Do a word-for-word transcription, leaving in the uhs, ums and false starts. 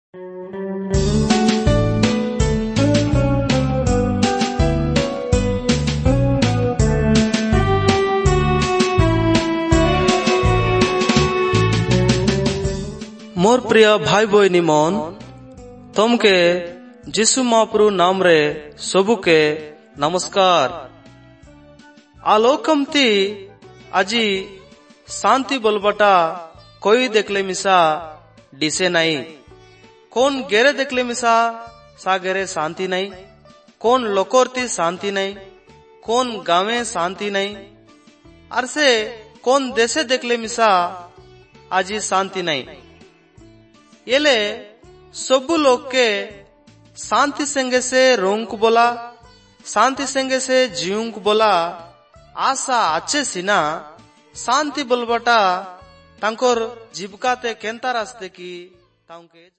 मोर प्रिय भाई बहनी मन, तुमके जिसु महाप्रभु नाम रे सबुके नमस्कार। आलोकमती आजी शांति बोलबाटा कोई देखले मिसा डिसे नहीं। कौन गेरे देखले मिसा सा गेरे शांति नहीं, कौन लोकोरती शांति नहीं, कौन गावे शांति नहीं, और से कौन देशे देखले मिसा आजी शांति नहीं। येले सबु लोग के शांति संगे से रोंक बोला, शांति संगे से जीउंक बोला, आशा अच्छे सिना शांति बोलबाटा तांकोर जीविकाते केंता रास्ते की तांके